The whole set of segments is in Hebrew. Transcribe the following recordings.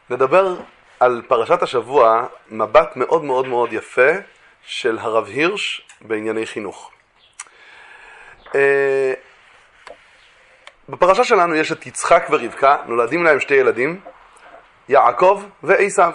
נדבר על פרשת השבוע, מבט מאוד מאוד מאוד יפה של הרב הירש בענייני חינוך. בפרשה שלנו יש את יצחק ורבקה, נולדים להם שתי ילדים, יעקב ועשיו.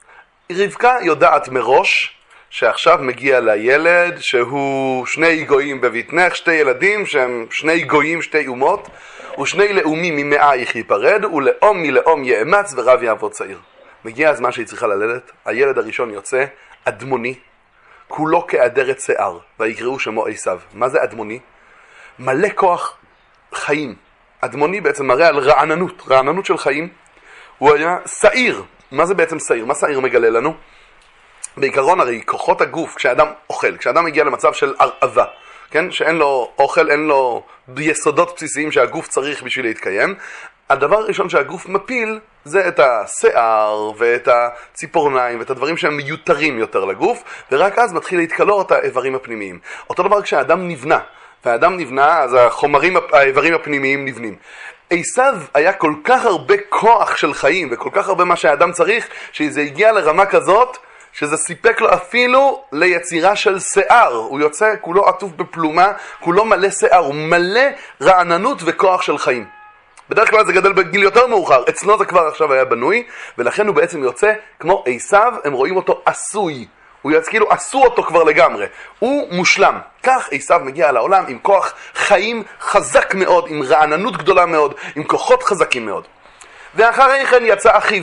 רבקה יודעת מראש שעכשיו מגיע לילד שהוא שני גויים בבטנך, שתי ילדים שהם שני גויים, שתי אומות, ושני לאומים ממאייך ייפרד, ולאום מלאום יאמץ ורב יעבוד צעיר. מגיע הזמן שהיא צריכה ללדת, הילד הראשון יוצא אדמוני, כולו כאדרת שיער, ויקראו שמו עשיו. מה זה אדמוני? מלא כוח חיים. אדמוני בעצם מראה על רעננות של חיים. הוא היה שעיר. מה זה בעצם שעיר? מה שעיר מגלה לנו? בעיקרון הרי כוחות הגוף, כשאדם אוכל, כשאדם מגיע למצב של הרעבה, כן? שאין לו אוכל, אין לו יסודות בסיסיים שהגוף צריך בשביל להתקיים, הדבר הראשון שהגוף מפיל זה את השיער ואת הציפורניים ואת הדברים שהם מיותרים יותר לגוף, ורק אז מתחיל להתקלור את האיברים הפנימיים. אותו דבר כשהאדם נבנה, והאדם נבנה אז האיברים הפנימיים נבנים. עשיו היה כל כך הרבה כוח של חיים וכל כך הרבה מה שהאדם צריך, שזה הגיע לרמה כזאת שזה סיפק לו אפילו ליצירה של שיער. הוא יוצא כולו עטוף בפלומה, כולו מלא שיער, הוא מלא רעננות וכוח של חיים. בדרך כלל זה גדל בגיל יותר מאוחר, אצלו זה כבר עכשיו היה בנוי, ולכן הוא בעצם יוצא כמו עשיו, הם רואים אותו עשוי. הוא יוצא כאילו עשו אותו כבר לגמרי, הוא מושלם. כך עשיו מגיע לעולם עם כוח חיים חזק מאוד, עם רעננות גדולה מאוד, עם כוחות חזקים מאוד. ואחרי כן יצא אחיו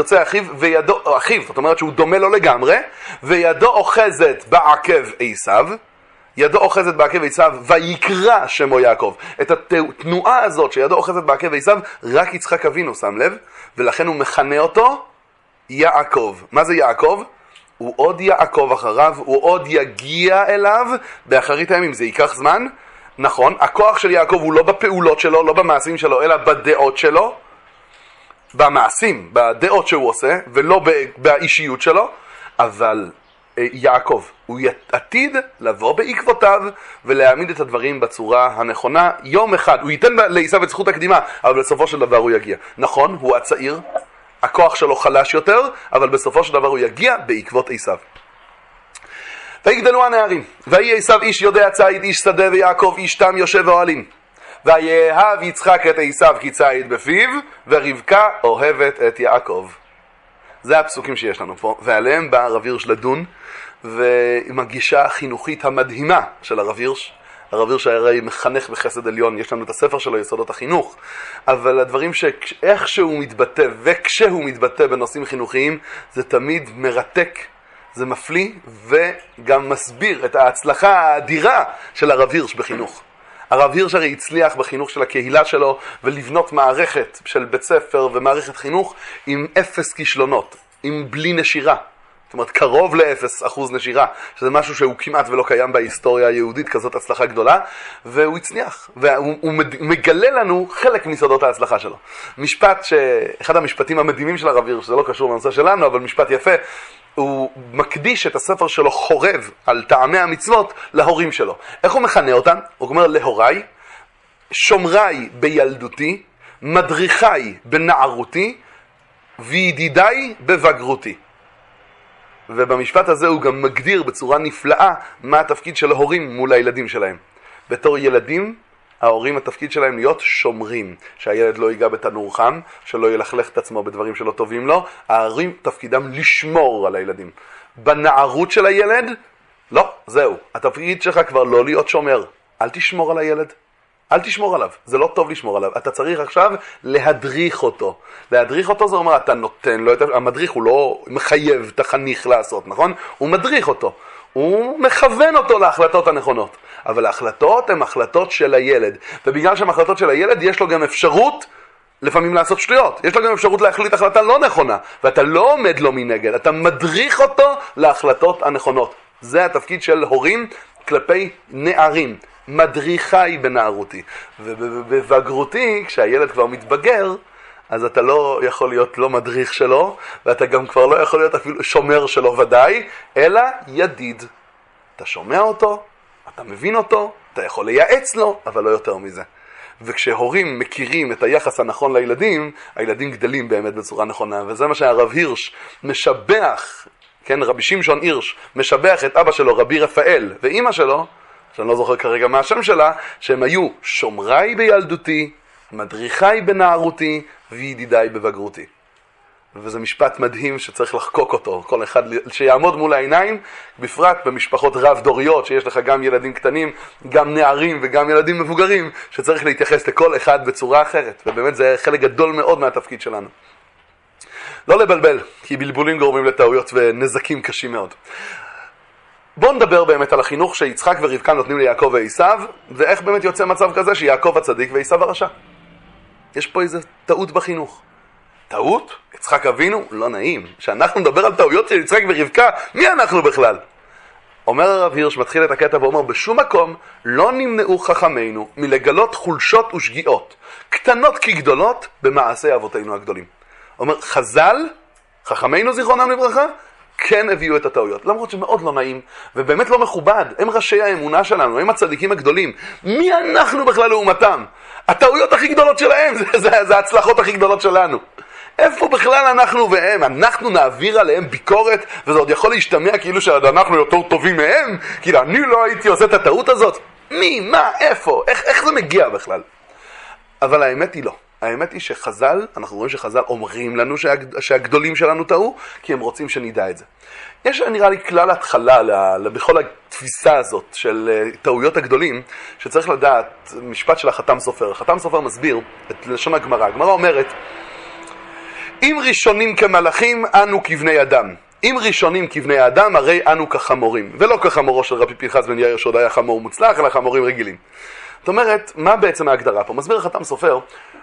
וידו, אחיו, זאת אומרת שהוא דומה לו לגמרי, וידו אוחזת בעקב עשיו, ידו אוחזת בעקב עשיו, ויקרא שמו יעקב. את התנועה הזאת שידו אוחזת בעקב עשיו, רק יצחק אבינו שם לב, ולכן הוא מכנה אותו יעקב. מה זה יעקב? הוא עוד יעקב אחריו, הוא עוד יגיע אליו באחרית הימים. זה ייקח זמן, נכון, הכוח של יעקב הוא לא בפעולות שלו, לא במעשים שלו, אלא בדעות שלו, במעשים, בדעות שהוא עושה, ולא באישיות שלו, אבל יעקב, הוא עתיד לבוא בעקבותיו ולהעמיד את הדברים בצורה הנכונה. יום אחד, הוא ייתן לעשיו את זכות הקדימה, אבל בסופו של דבר הוא יגיע. נכון, הוא הצעיר, הכוח שלו חלש יותר, אבל בסופו של דבר הוא יגיע בעקבות עשיו. ויגדלו הנערים, ויהי עשיו איש יודע ציד, איש שדה, ויעקב איש תם יושב אוהלים. ויאהב יצחק את עשיו כי ציד בפיו, ורבקה אוהבת את יעקב. זה הפסוקים שיש לנו פה, ועליהם בא הרב הירש לדון, ועם הגישה החינוכית המדהימה של הרב הירש. הרב הירש הרי מחנך בחסד עליון, יש לנו את הספר שלו, יסודות החינוך, אבל הדברים שאיך שהוא מתבטא וכשהוא מתבטא בנושאים חינוכיים, זה תמיד מרתק, זה מפליא, וגם מסביר את ההצלחה האדירה של הרב הירש בחינוך. הרב הירש הרי הצליח בחינוך של הקהילה שלו, ולבנות מערכת של בית ספר ומערכת חינוך עם 0 כישלונות, עם בלי נשירה. זאת אומרת, קרוב ל0% נשירה, שזה משהו שהוא כמעט ולא קיים בהיסטוריה היהודית, כזאת הצלחה גדולה, והוא הצליח, והוא מגלה לנו חלק מסודות ההצלחה שלו. משפט אחד המשפטים המדהימים של הרב הירש, זה לא קשור לנושא שלנו, אבל משפט יפה, הוא מקדיש את הספר שלו חורב על טעמי המצוות להורים שלו. איך הוא מכנה אותם? הוא אומר להוריי, שומריי בילדותי, מדריכיי בנערותי, וידידיי בבגרותי. ובמשפט הזה הוא גם מגדיר בצורה נפלאה מה התפקיד של ההורים מול הילדים שלהם. בתור ילדים, ההורים התפקיד שלהם להיות שומרים, שהילד לא ייגע בתנור חם, שלא ילכלך את עצמו בדברים שלא טובים לו. ההורים תפקידם לשמור על הילדים. בנערות של הילד, לא, זהו. התפקיד שלך כבר לא להיות שומר. אל תשמור על הילד. אל תשמור עליו, זה לא טוב לשמור עליו. אתה צריך עכשיו להדריך אותו. להדריך אותו זה אומר, אתה נותן לו, המדריך הוא לא מחייב את החניך לעשות, נכון? הוא מדריך אותו, הוא מכוון אותו להחלטות הנכונות. אבל ההחלטות הן החלטות של הילד, ובגלל שהן החלטות של הילד, יש לו גם אפשרות לפעמים לעשות שטויות. יש לו גם אפשרות להחליט החלטה לא נכונה, ואתה לא עומד לו מנגד, אתה מדריך אותו להחלטות הנכונות. זה התפקיד של הורים כלפי נערים. מדריכי בנערותי. ובבגרותי, כשהילד כבר מתבגר, אז אתה לא יכול להיות לא מדריך שלו, ואתה גם כבר לא יכול להיות אפילו שומר שלו ודאי, אלא ידיד. אתה שומע אותו, אתה מבין אותו, אתה יכול לייעץ לו, אבל לא יותר מזה. וכשהורים מכירים את היחס הנכון לילדים, הילדים גדלים באמת בצורה נכונה. וזה מה שהרב הירש משבח, כן, רבי שמשון הירש, משבח את אבא שלו, רבי רפאל, ואמא שלו, שאני לא זוכר כרגע מה השם שלה, שהם היו שומריי בילדותי, מדריכיי בנערותי, וידידיי בבגרותי. וזה משפט מדהים שצריך לחקוק אותו, כל אחד שיעמוד מול העיניים, בפרט במשפחות רב דוריות, שיש לך גם ילדים קטנים, גם נערים וגם ילדים מבוגרים, שצריך להתייחס לכל אחד בצורה אחרת, ובאמת זה חלק גדול מאוד מהתפקיד שלנו. לא לבלבל, כי בלבולים גורמים לטעויות ונזקים קשים מאוד. בואו נדבר באמת על החינוך שיצחק ורבקה נותנים ליעקב ועשיו, ואיך באמת יוצא מצב כזה שיעקב הצדיק ועשיו הרשע. יש פה איזו טעות בחינוך. טעות? יצחק אבינו? לא נעים. שאנחנו נדבר על טעויות של יצחק ורבקה, מי אנחנו בכלל? אומר הרב הירש, מתחיל את הקטע ואומר, בשום מקום לא נמנעו חכמינו מלגלות חולשות ושגיאות, קטנות כגדולות, במעשי אבותינו הגדולים. אומר, חז"ל, חכמינו זיכרונם לברכה, כן הביאו את הטעויות, למרות שמאוד לא נעים, ובאמת לא מכובד. הם ראשי האמונה שלנו, הם הצדיקים הגדולים. מי אנחנו בכלל לעומתם? הטעויות הכי גדולות שלהם, זה ההצלחות הכי גדולות שלנו. איפה בכלל אנחנו והם? אנחנו נעביר עליהם ביקורת, וזה עוד יכול להשתמע כאילו שאנחנו יותר טובים מהם? כאילו אני לא הייתי עושה את הטעות הזאת? מי? מה? איפה? איך זה מגיע בכלל? אבל האמת היא לא. האמת היא שחז"ל, אנחנו רואים שחז"ל אומרים לנו שהגדולים שלנו טעו, כי הם רוצים שנדע את זה. יש נראה לי כלל התחלה בכל התפיסה הזאת של טעויות הגדולים, שצריך לדעת משפט של החתם סופר. החתם סופר מסביר את לשון הגמרא. הגמרא אומרת, אם ראשונים כמלאכים, אנו כבני אדם. אם ראשונים כבני אדם, הרי אנו כחמורים. ולא כחמורו של רבי פנחס בן יאיר שעוד היה חמור מוצלח, אלא חמורים רגילים. זאת אומרת, מה בעצם ההגדרה פה? מסביר החתם סופר,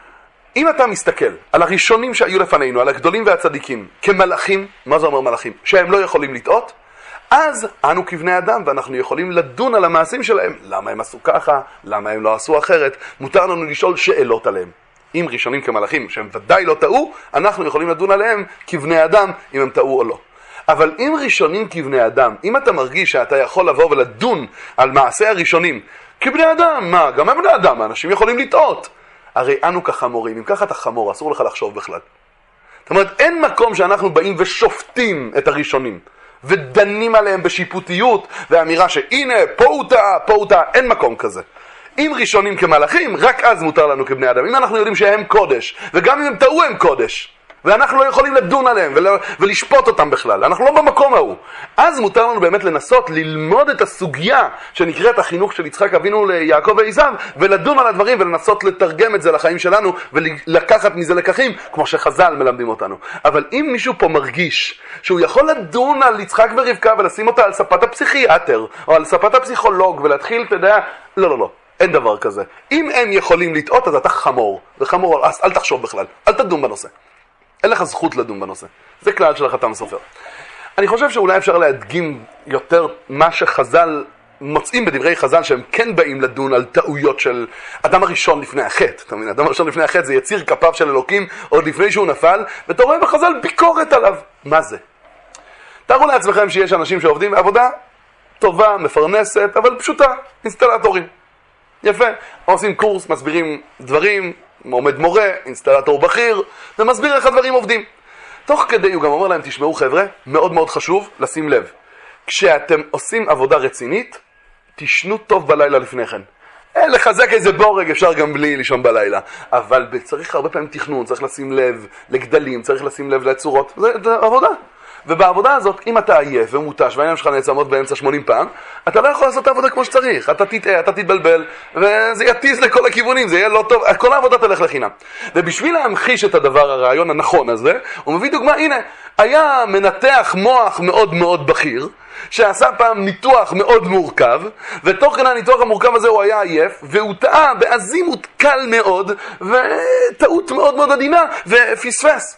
אם אתה מסתכל על הראשונים שהיו לפנינו, על הגדולים והצדיקים, כמלאכים, מה זה אומר מלאכים? שהם לא יכולים לטעות, אז אנו כבני אדם ואנחנו יכולים לדון על המעשים שלהם. למה הם עשו ככה? למה הם לא עשו אחרת? מותר לנו לשאול שאלות עליהם. אם ראשונים כמלאכים, שהם ודאי לא טעו, אנחנו יכולים לדון עליהם כבני אדם, אם הם טעו או לא. אבל אם ראשונים כבני אדם, אם אתה מרגיש שאתה יכול לבוא ולדון על מעשי הראשונים, כבני אדם, מה? גם הם בני אדם, האנשים יכולים לטעות. הרי אנו כחמורים, אם ככה אתה חמור, אסור לך לחשוב בכלל. זאת אומרת, אין מקום שאנחנו באים ושופטים את הראשונים, ודנים עליהם בשיפוטיות, ואמירה שהנה, פה הוא טעה, אין מקום כזה. אם ראשונים כמלאכים, רק אז מותר לנו כבני אדם. אם אנחנו יודעים שהם קודש, וגם אם הם טעו הם קודש, ואנחנו לא יכולים לדון עליהם ולשפוט אותם בכלל, אנחנו לא במקום ההוא, אז מותר לנו באמת לנסות ללמוד את הסוגיה שנקראת החינוך של יצחק אבינו ליעקב ועשיו, ולדון על הדברים ולנסות לתרגם את זה לחיים שלנו ולקחת מזה לקחים כמו שחז"ל מלמדים אותנו. אבל אם מישהו פה מרגיש שהוא יכול לדון על יצחק ורבקה ולשים אותה על ספת הפסיכיאטר או על ספת הפסיכולוג ולהתחיל, אתה יודע, לא, אין דבר כזה. אם הם יכולים לטעות אז אתה חמור, וחמור, אז אל תחשוב בכלל, אל תדון בנושא. אין לך זכות לדון בנושא. זה כלל של החתם סופר. אני חושב שאולי אפשר להדגים יותר מה שחז"ל מוצאים בדברי חז"ל, שהם כן באים לדון על טעויות של אדם הראשון לפני החטא. אתה מבין? אדם הראשון לפני החטא זה יציר כפיו של אלוקים עוד לפני שהוא נפל, ואתה רואה בחז"ל ביקורת עליו. מה זה? תארו לעצמכם שיש אנשים שעובדים בעבודה טובה, מפרנסת, אבל פשוטה, אינסטלטורים. יפה. עושים קורס, מסבירים דברים, עומד מורה, אינסטלטור בכיר, ומסביר איך הדברים עובדים. תוך כדי הוא גם אומר להם, תשמעו חבר'ה, מאוד מאוד חשוב לשים לב. כשאתם עושים עבודה רצינית, תשנו טוב בלילה לפני כן. לחזק איזה בורג אפשר גם בלי לישון בלילה. אבל צריך הרבה פעמים תכנון, צריך לשים לב לגדלים, צריך לשים לב לצורות. זה עבודה. ובעבודה הזאת, אם אתה עייף ומותש והעיניים שלך נעצמות באמצע 80 פעם, אתה לא יכול לעשות את העבודה כמו שצריך. אתה תטעה, אתה תתבלבל, וזה יטיס לכל הכיוונים, זה יהיה לא טוב, כל העבודה תלך לחינם. ובשביל להמחיש את הדבר, הרעיון הנכון הזה, הוא מביא דוגמה, הנה, היה מנתח מוח מאוד מאוד בכיר, שעשה פעם ניתוח מאוד מורכב, ותוך כדי הניתוח המורכב הזה הוא היה עייף, והוא טעה בעזימות קל מאוד, וטעות מאוד מאוד עדינה, ופספס.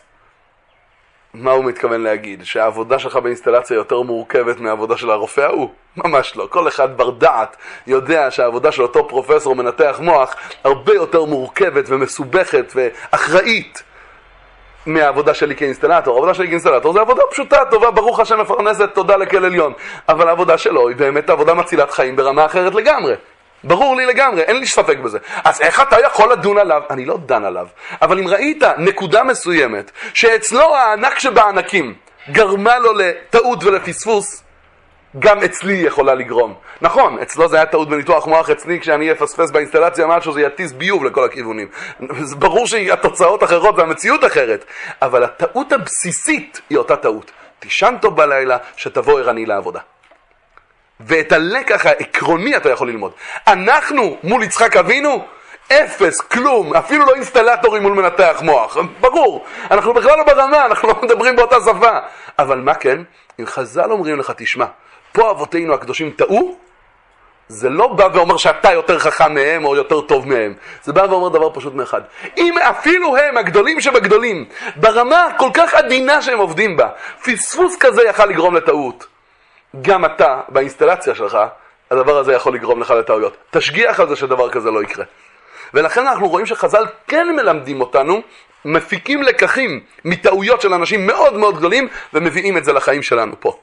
מה הוא מתכוון להגיד? שהעבודה שלך באינסטלציה יותר מורכבת מהעבודה של הרופא ההוא? ממש לא. כל אחד בר דעת יודע שהעבודה של אותו פרופסור מנתח מוח הרבה יותר מורכבת ומסובכת ואחראית מהעבודה שלי כאינסטלטור. העבודה שלי כאינסטלטור זה עבודה פשוטה, טובה, ברוך השם מפרנסת, תודה לכל עליון. אבל העבודה שלו היא באמת עבודה מצילת חיים ברמה אחרת לגמרי. ברור לי לגמרי, אין לי ספק בזה. אז איך אתה יכול לדון עליו? אני לא דן עליו. אבל אם ראית נקודה מסוימת, שאצלו הענק שבענקים גרמה לו לטעות ולפספוס, גם אצלי יכולה לגרום. נכון, אצלו זה היה טעות בניתוח מוח, אצלי כשאני אפספס באינסטלציה משהו זה יטיס ביוב לכל הכיוונים. זה ברור שהתוצאות אחרות והמציאות אחרת, אבל הטעות הבסיסית היא אותה טעות. תישן טוב בלילה שתבוא ערני לעבודה. ואת הלקח העקרוני אתה יכול ללמוד. אנחנו מול יצחק אבינו, אפס, כלום, אפילו לא אינסטלטורים מול מנתח מוח. ברור, אנחנו בכלל לא ברמה, אנחנו לא מדברים באותה שפה. אבל מה כן? אם חז"ל אומרים לך, תשמע, פה אבותינו הקדושים טעו, זה לא בא ואומר שאתה יותר חכם מהם או יותר טוב מהם. זה בא ואומר דבר פשוט מאחד. אם אפילו הם הגדולים שבגדולים, ברמה כל כך עדינה שהם עובדים בה, פספוס כזה יכל לגרום לטעות. גם אתה, באינסטלציה שלך, הדבר הזה יכול לגרום לך לטעויות. תשגיח על זה שדבר כזה לא יקרה. ולכן אנחנו רואים שחז"ל כן מלמדים אותנו, מפיקים לקחים מטעויות של אנשים מאוד מאוד גדולים, ומביאים את זה לחיים שלנו פה.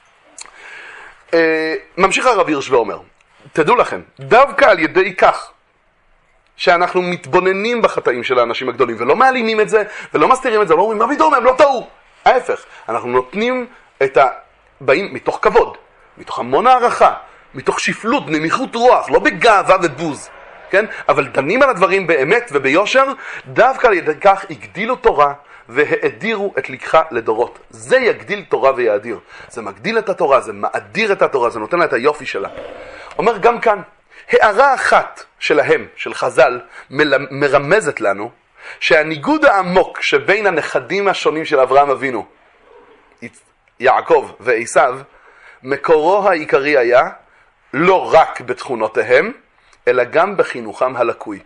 ממשיך הרב הירש ואומר, תדעו לכם, דווקא על ידי כך שאנחנו מתבוננים בחטאים של האנשים הגדולים, ולא מעלימים את זה, ולא מסתירים את זה, לא אומרים, מה פתאום, הם לא טעו. ההפך, אנחנו נותנים באים מתוך כבוד, מתוך המון הערכה, מתוך שפלות, נמיכות רוח, לא בגאווה ובוז, כן? אבל דנים על הדברים באמת וביושר, דווקא על ידי כך הגדילו תורה והאדירו את לקחה לדורות. זה יגדיל תורה ויאדיר. זה מגדיל את התורה, זה מאדיר את התורה, זה נותן לה את היופי שלה. אומר גם כאן, הערה אחת שלהם, של חז"ל, מרמזת לנו שהניגוד העמוק שבין הנכדים השונים של אברהם אבינו, יעקב ועשיו, מקורו העיקרי היה לא רק בתכונותיהם, אלא גם בחינוכם הלקוי.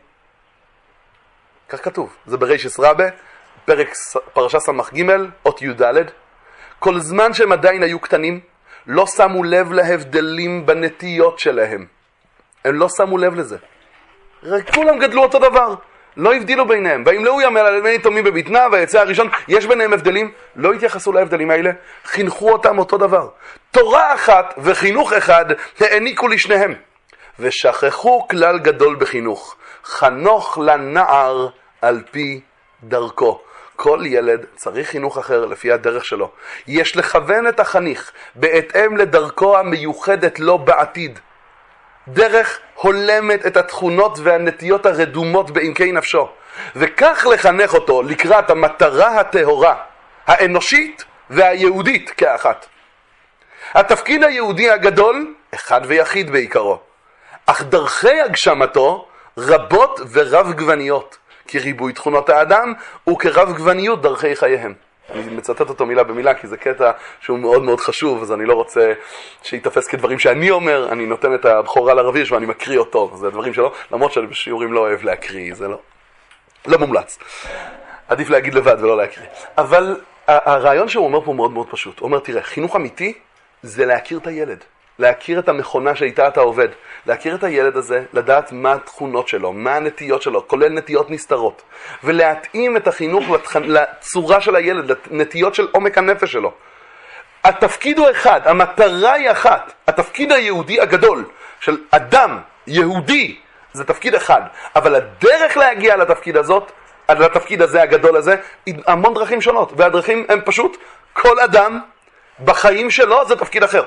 כך כתוב, זה בריש רבה, פרשה סמך ג' אות י' ד'. כל זמן שהם עדיין היו קטנים, לא שמו לב להבדלים בנטיות שלהם. הם לא שמו לב לזה. כולם גדלו אותו דבר. לא הבדילו ביניהם. וימלאו ימי על בני יתומים בבטנה, ויצא הראשון, יש ביניהם הבדלים, לא התייחסו להבדלים האלה, חינכו אותם אותו דבר. תורה אחת וחינוך אחד העניקו לשניהם. ושכחו כלל גדול בחינוך, חנוך לנער על פי דרכו. כל ילד צריך חינוך אחר לפי הדרך שלו. יש לכוון את החניך בהתאם לדרכו המיוחדת לו בעתיד. דרך הולמת את התכונות והנטיות הרדומות בעמקי נפשו, וכך לחנך אותו לקראת המטרה הטהורה, האנושית והיהודית כאחת. התפקיד היהודי הגדול, אחד ויחיד בעיקרו, אך דרכי הגשמתו רבות ורב גווניות, כי ריבוי תכונות האדם הוא כרב גווניות דרכי חייהם. אני מצטט אותו מילה במילה, כי זה קטע שהוא מאוד מאוד חשוב, אז אני לא רוצה שיתפס כדברים שאני אומר, אני נותן את הבכורה לרב הירש ואני מקריא אותו, זה הדברים שלו, למרות שאני בשיעורים לא אוהב להקריא, זה לא מומלץ. עדיף להגיד לבד ולא להקריא. אבל הרעיון שהוא אומר פה מאוד מאוד פשוט. הוא אומר, תראה, חינוך אמיתי זה להכיר את הילד, להכיר את המכונה שאיתה אתה עובד, להכיר את הילד הזה, לדעת מה התכונות שלו, מה הנטיות שלו, כולל נטיות נסתרות, ולהתאים את החינוך לצורה של הילד, לנטיות של עומק הנפש שלו. התפקיד הוא אחד, המטרה היא אחת, התפקיד היהודי הגדול של אדם יהודי זה תפקיד אחד, אבל הדרך להגיע לתפקיד הזה הגדול הזה, המון דרכים שונות, והדרכים הם פשוט, כל אדם בחיים שלו זה תפקיד אחר.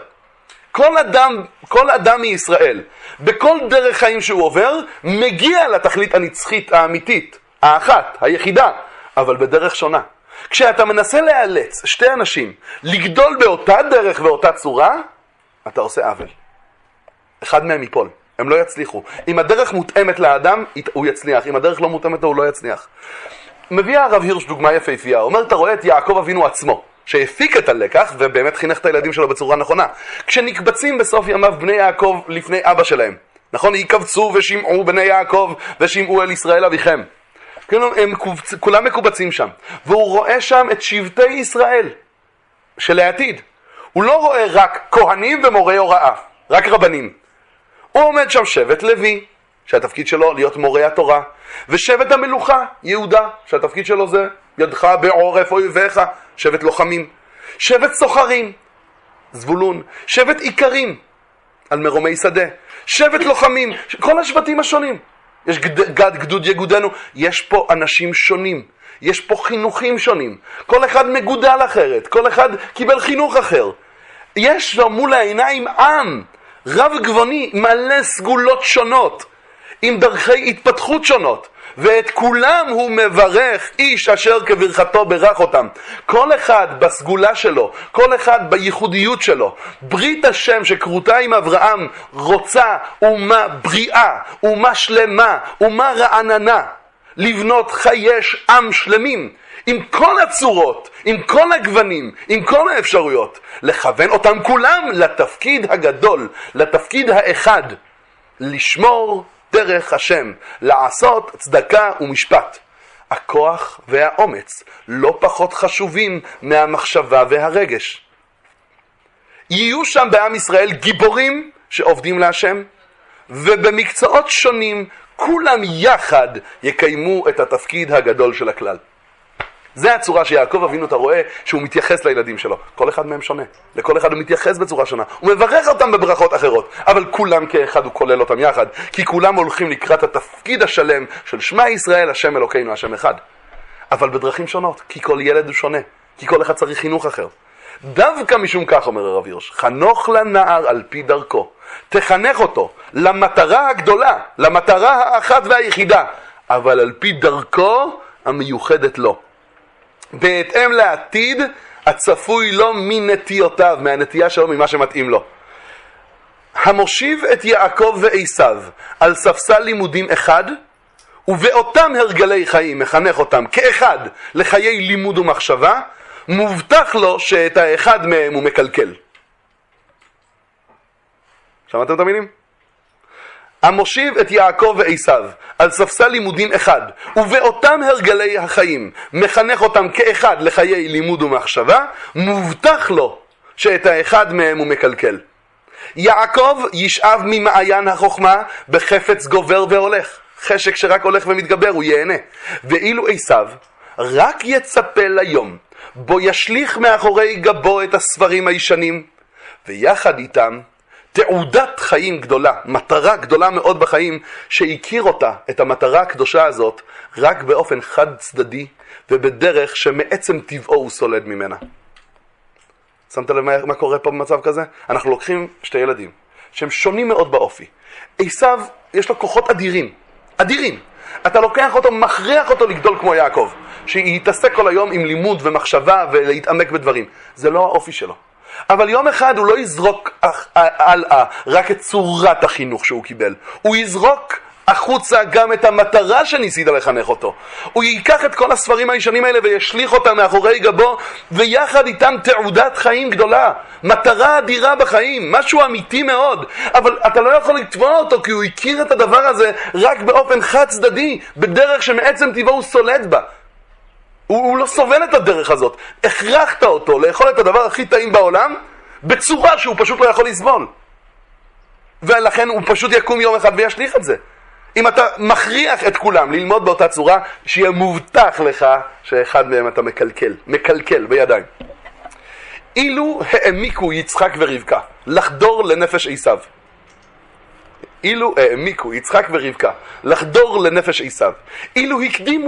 כל אדם מישראל, בכל דרך חיים שהוא עובר, מגיע לתכלית הנצחית האמיתית, האחת, היחידה, אבל בדרך שונה. כשאתה מנסה לאלץ שתי אנשים לגדול באותה דרך ואותה צורה, אתה עושה עוול. אחד מהם ייפול, הם לא יצליחו. אם הדרך מותאמת לאדם, הוא יצליח. אם הדרך לא מותאמת לו, הוא לא יצליח. מביא הרב הירש דוגמה יפהפייה. הוא אומר, אתה רואה את יעקב אבינו עצמו, שהפיק את הלקח ובאמת חינך את הילדים שלו בצורה נכונה. כשנקבצים בסוף ימיו בני יעקב לפני אבא שלהם, נכון? יקבצו ושמעו בני יעקב ושמעו אל ישראל אביכם. כולם מקובצים שם. והוא רואה שם את שבטי ישראל שלעתיד. הוא לא רואה רק כהנים ומורי הוראה, רק רבנים. הוא עומד שם שבט לוי, שהתפקיד שלו להיות מורי התורה, ושבט המלוכה, יהודה, שהתפקיד שלו זה ידך בעורף אויביך, שבט לוחמים, שבט סוחרים, זבולון, שבט עיקרים, על מרומי שדה. שבט לוחמים, כל השבטים השונים. יש גד גדוד יגודנו, יש פה אנשים שונים, יש פה חינוכים שונים. כל אחד מגודל אחרת, כל אחד קיבל חינוך אחר. יש לו מול העיניים עם רב גווני, מלא סגולות שונות, עם דרכי התפתחות שונות. ואת כולם הוא מברך, איש אשר כברכתו ברך אותם. כל אחד בסגולה שלו, כל אחד בייחודיות שלו. ברית השם שקרותה עם אברהם רוצה אומה בריאה, אומה שלמה, אומה רעננה. לבנות חייש עם שלמים, עם כל הצורות, עם כל הגוונים, עם כל האפשרויות. לכוון אותם כולם לתפקיד הגדול, לתפקיד האחד. לשמור דרך השם, לעשות צדקה ומשפט. הכוח והאומץ לא פחות חשובים מהמחשבה והרגש. יהיו שם בעם ישראל גיבורים שעובדים להשם, ובמקצועות שונים כולם יחד יקיימו את התפקיד הגדול של הכלל. זה הצורה שיעקב אבינו, אתה רואה שהוא מתייחס לילדים שלו. כל אחד מהם שונה. לכל אחד הוא מתייחס בצורה שונה. הוא מברך אותם בברכות אחרות. אבל כולם כאחד הוא כולל אותם יחד. כי כולם הולכים לקראת התפקיד השלם של שמע ישראל, השם אלוקינו, השם אחד. אבל בדרכים שונות. כי כל ילד הוא שונה. כי כל אחד צריך חינוך אחר. דווקא משום כך, אומר הרב הירש, חנוך לנער על פי דרכו. תחנך אותו למטרה הגדולה, למטרה האחת והיחידה. אבל על פי דרכו המיוחדת לו. בהתאם לעתיד הצפוי לו מנטיותיו, מהנטייה שלו, ממה שמתאים לו. המושיב את יעקב ועשיו על ספסל לימודים אחד, ובאותם הרגלי חיים מחנך אותם כאחד לחיי לימוד ומחשבה, מובטח לו שאת האחד מהם הוא מקלקל. שמעתם את המילים? המושיב את יעקב ועשיו על ספסל לימודים אחד, ובאותם הרגלי החיים מחנך אותם כאחד לחיי לימוד ומחשבה, מובטח לו שאת האחד מהם הוא מקלקל. יעקב ישאב ממעיין החוכמה בחפץ גובר והולך, חשק שרק הולך ומתגבר, הוא ייהנה. ואילו עשיו רק יצפה ליום בו ישליך מאחורי גבו את הספרים הישנים, ויחד איתם תעודת חיים גדולה, מטרה גדולה מאוד בחיים, שהכיר אותה, את המטרה הקדושה הזאת, רק באופן חד צדדי, ובדרך שמעצם טבעו הוא סולד ממנה. שמת לב מה קורה פה במצב כזה? אנחנו לוקחים שתי ילדים, שהם שונים מאוד באופי. עשיו, יש לו כוחות אדירים, אדירים. אתה לוקח אותו, מכריח אותו לגדול כמו יעקב, שיתעסק כל היום עם לימוד ומחשבה ולהתעמק בדברים. זה לא האופי שלו. אבל יום אחד הוא לא יזרוק הלאה רק את צורת החינוך שהוא קיבל. הוא יזרוק החוצה גם את המטרה שניסית לחנך אותו. הוא ייקח את כל הספרים הישנים האלה וישליך אותם מאחורי גבו, ויחד איתם תעודת חיים גדולה. מטרה אדירה בחיים, משהו אמיתי מאוד. אבל אתה לא יכול לתבוע אותו כי הוא הכיר את הדבר הזה רק באופן חד צדדי, בדרך שמעצם טבעו הוא סולד בה. הוא לא סובל את הדרך הזאת. הכרחת אותו לאכול את הדבר הכי טעים בעולם בצורה שהוא פשוט לא יכול לסבול. ולכן הוא פשוט יקום יום אחד וישליך את זה. אם אתה מכריח את כולם ללמוד באותה צורה, שיהיה מובטח לך שאחד מהם אתה מקלקל בידיים. אילו העמיקו יצחק ורבקה לחדור לנפש עשיו. אילו העמיקו יצחק ורבקה לחדור לנפש עשיו. אילו הקדימו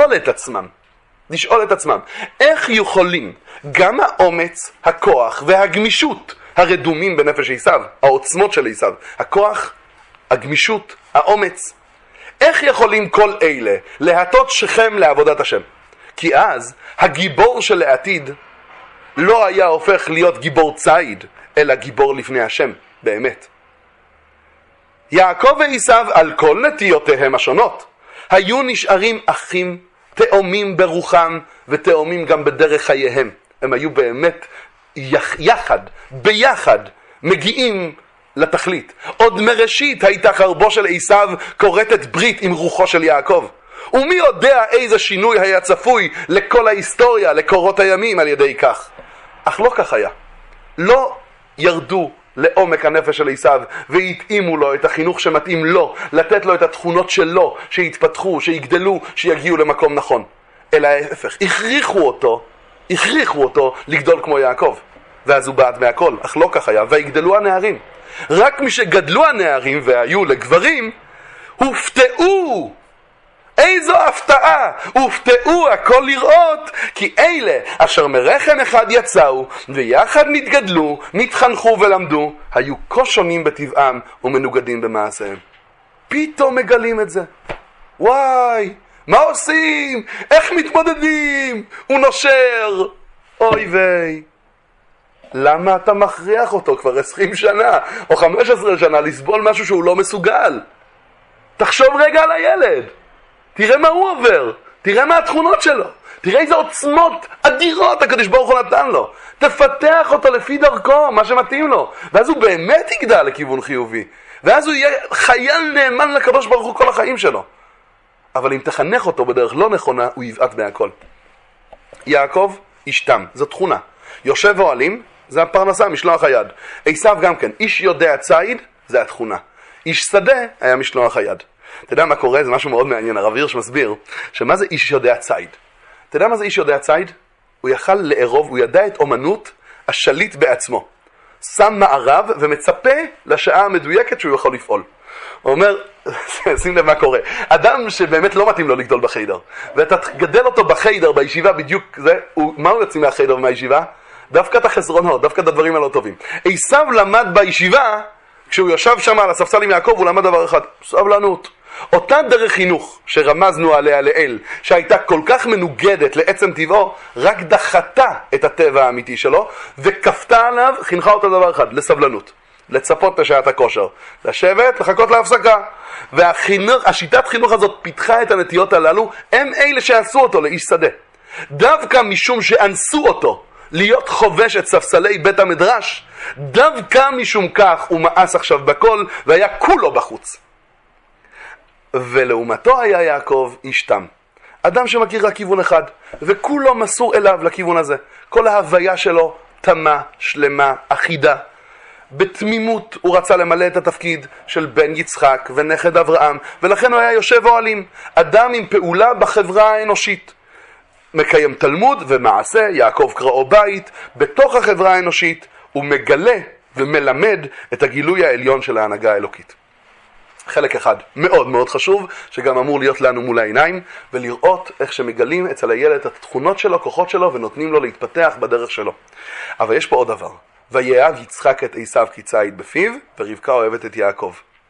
לשאול את עצמם, איך יכולים גם האומץ, הכוח והגמישות הרדומים בנפש עשיו, העוצמות של עשיו, הכוח, הגמישות, האומץ, איך יכולים כל אלה להטות שכם לעבודת השם? כי אז הגיבור של העתיד לא היה הופך להיות גיבור ציד, אלא גיבור לפני השם, באמת. יעקב ועשיו על כל נטיותיהם השונות היו נשארים אחים, תאומים ברוחם ותאומים גם בדרך חייהם. הם היו באמת ביחד מגיעים לתכלית. עוד מראשית הייתה חרבו של עשיו כורתת ברית עם רוחו של יעקב. ומי יודע איזה שינוי היה צפוי לכל ההיסטוריה, לקורות הימים על ידי כך. אך לא כך היה. לא ירדו לעומק הנפש של עשיו והתאימו לו את החינוך שמתאים לו, לתת לו את התכונות שלו, שיתפתחו, שיגדלו, שיגיעו למקום נכון. אלא ההפך, הכריחו אותו לגדול כמו יעקב. ואז הוא בעט מהכל, אך לא כך היה, ויגדלו הנערים. רק מי שגדלו הנערים והיו לגברים, הופתעו. איזו הפתעה! הופתעו הכל לראות, כי אלה אשר מרחם אחד יצאו, ויחד נתגדלו, נתחנכו ולמדו, היו כה שונים בטבעם ומנוגדים במעשיהם. פתאום מגלים את זה. וואי, מה עושים? איך מתמודדים? הוא נושר. אוי ויי. למה אתה מכריח אותו כבר 20 שנה או 15 שנה לסבול משהו שהוא לא מסוגל? תחשוב רגע על הילד. תראה מה הוא עובר. תראה מה התכונות שלו. תראה איזה עוצמות אדירות הקדוש ברוך הוא נתן לו. תפתח אותו לפי דרכו, מה שמתאים לו. ואז הוא באמת יגדל לכיוון חיובי. ואז הוא יהיה חייל נאמן לקדוש ברוך הוא כל החיים שלו. אבל אם תחנך אותו בדרך לא נכונה, הוא יבעט מהכל. יעקב, אישתם, זו תכונה. יושב אוהלים, זה הפרנסה, משלוח היד. עשיו גם כן, איש יודע ציד, זה התכונה. איש שדה היה משלוח היד. אתה יודע מה קורה? זה משהו מאוד מעניין. הרב הירש מסביר שמה זה איש יודע ציד. אתה יודע מה זה איש יודע ציד? הוא יכל לערוב, הוא ידע את אומנות השליט בעצמו. שם מערב ומצפה לשעה המדויקת שהוא יכול לפעול. הוא אומר, שים לב מה קורה. אדם שבאמת לא מתאים לו לגדול בחיידר, ואתה גדל אותו בחיידר, בישיבה בדיוק זה, מה הוא יוצא מהחיידר ומהישיבה? דווקא את החסרונות, דווקא את הדברים הלא טובים. עשיו למד בישיבה, כשהוא יושב שם על הספסל עם יעקב, הוא למד דבר אחד, סבלנות. אותה דרך חינוך שרמזנו עליה לאל, שהייתה כל כך מנוגדת לעצם טבעו, רק דחתה את הטבע האמיתי שלו, וכפתה עליו, חינכה אותו דבר אחד, לסבלנות. לצפות לשעת הכושר, לשבת, לחכות להפסקה. והשיטת חינוך הזאת פיתחה את הנטיות הללו, הם אלה שעשו אותו לאיש שדה. דווקא משום שאנסו אותו להיות חובש את ספסלי בית המדרש, דווקא משום כך הוא מאס עכשיו בכל והיה כולו בחוץ. ולעומתו היה יעקב איש תם. אדם שמכיר רק כיוון אחד, וכולו מסור אליו לכיוון הזה. כל ההוויה שלו תמה, שלמה, אחידה. בתמימות הוא רצה למלא את התפקיד של בן יצחק ונכד אברהם, ולכן הוא היה יושב אוהלים. אדם עם פעולה בחברה האנושית. מקיים תלמוד ומעשה, יעקב קראו בית, בתוך החברה האנושית הוא מגלה ומלמד את הגילוי העליון של ההנהגה האלוקית. חלק אחד מאוד מאוד חשוב, שגם אמור להיות לנו מול העיניים, ולראות איך שמגלים אצל הילד את התכונות שלו, כוחות שלו, ונותנים לו להתפתח בדרך שלו. אבל יש פה עוד דבר. ויאהב יצחק את עשיו כי ציד בפיו, ורבקה אוהבת את יעקב.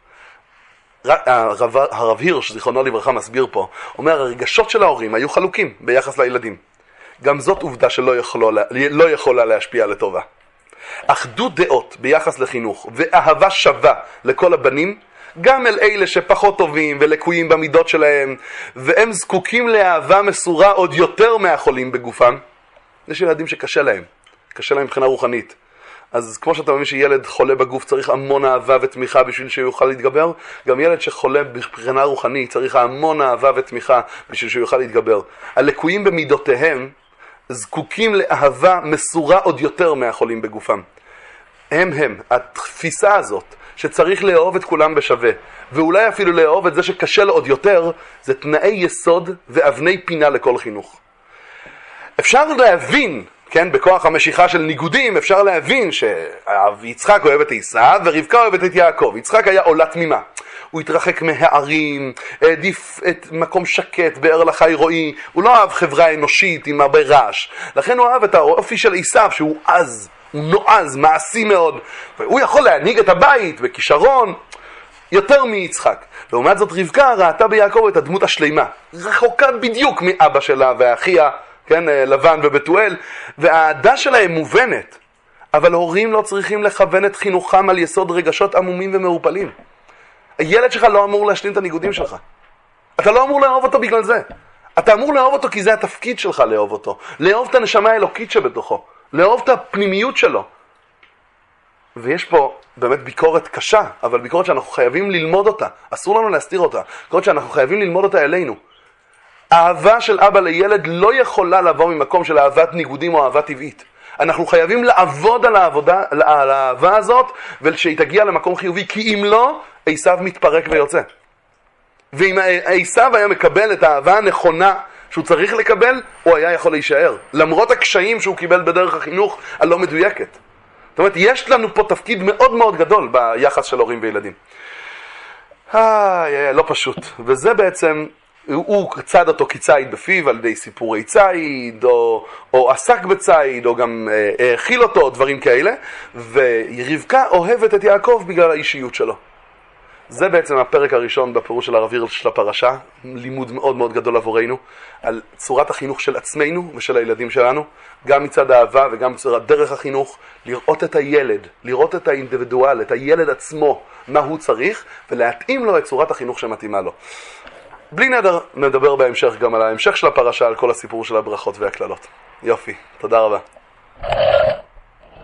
הרב הירש, זיכרונו לברכה, מסביר פה, אומר, הרגשות של ההורים היו חלוקים ביחס לילדים. גם זאת עובדה שלא יכולה להשפיע לטובה. אחדות דעות ביחס לחינוך, ואהבה שווה לכל הבנים, גם אל אלה שפחות טובים ולקויים במידות שלהם, והם זקוקים לאהבה מסורה עוד יותר מהחולים בגופם. יש ילדים שקשה להם, קשה להם מבחינה רוחנית. אז כמו שאתה מבין שילד חולה בגוף צריך המון אהבה ותמיכה בשביל שהוא יוכל להתגבר, גם ילד שחולה מבחינה רוחנית צריך המון אהבה ותמיכה בשביל שהוא יוכל להתגבר. הלקויים במידותיהם זקוקים לאהבה מסורה עוד יותר מהחולים בגופם. הם, התפיסה הזאת שצריך לאהוב את כולם בשווה, ואולי אפילו לאהוב את זה שקשה לו עוד יותר, זה תנאי יסוד ואבני פינה לכל חינוך. אפשר להבין, כן, בכוח המשיכה של ניגודים, אפשר להבין שיצחק אוהב את עשיו ורבקה אוהבת את יעקב. יצחק היה עולה תמימה. הוא התרחק מהערים, העדיף את מקום שקט, באר לחי רועי. הוא לא אהב חברה אנושית עם הרבה רעש. לכן הוא אהב את האופי של עשיו, שהוא עז, הוא נועז, מעשי מאוד. והוא יכול להנהיג את הבית בכישרון יותר מיצחק. לעומת זאת רבקה ראתה ביעקב את הדמות השלימה. רחוקה בדיוק מאבא שלה ואחיה, כן, לבן ובתואל, והאהדה שלהם מובנת, אבל הורים לא צריכים לכוון את חינוכם על יסוד רגשות עמומים ומעורפלים. הילד שלך לא אמור להשלים את הניגודים שלך. אתה לא אמור לאהוב אותו בגלל זה. אתה אמור לאהוב אותו כי זה התפקיד שלך לאהוב אותו. לאהוב את הנשמה האלוקית שבתוכו. לאהוב את הפנימיות שלו. ויש פה באמת ביקורת קשה, אבל ביקורת שאנחנו חייבים ללמוד אותה. אסור לנו להסתיר אותה. ביקורת שאנחנו חייבים ללמוד אותה אלינו. האהבה של אבא לילד לא יכולה לבוא ממקום של אהבת ניגודים או אהבה טבעית. אנחנו חייבים לעבוד על האהבה הזאת, ושהיא תגיע למקום חיובי, כי אם לא, עשיו מתפרק ויוצא. ואם עשיו היה מקבל את האהבה הנכונה שהוא צריך לקבל, הוא היה יכול להישאר, למרות הקשיים שהוא קיבל בדרך החינוך הלא מדויקת. זאת אומרת, יש לנו פה תפקיד מאוד מאוד גדול ביחס של הורים וילדים. לא פשוט. וזה בעצם, הוא צד אותו כציד בפיו על ידי סיפורי ציד, או עסק בציד, או גם האכיל אותו, דברים כאלה. ורבקה אוהבת את יעקב בגלל האישיות שלו. זה בעצם הפרק הראשון בפירוש של הרב הירש של הפרשה, לימוד מאוד מאוד גדול עבורנו, על צורת החינוך של עצמנו ושל הילדים שלנו, גם מצד האהבה וגם מצורת דרך החינוך, לראות את הילד, לראות את האינדיבידואל, את הילד עצמו, מה הוא צריך, ולהתאים לו את צורת החינוך שמתאימה לו. בלי נדר, נדבר בהמשך גם על ההמשך של הפרשה, על כל הסיפור של הברכות והכללות. יופי, תודה רבה.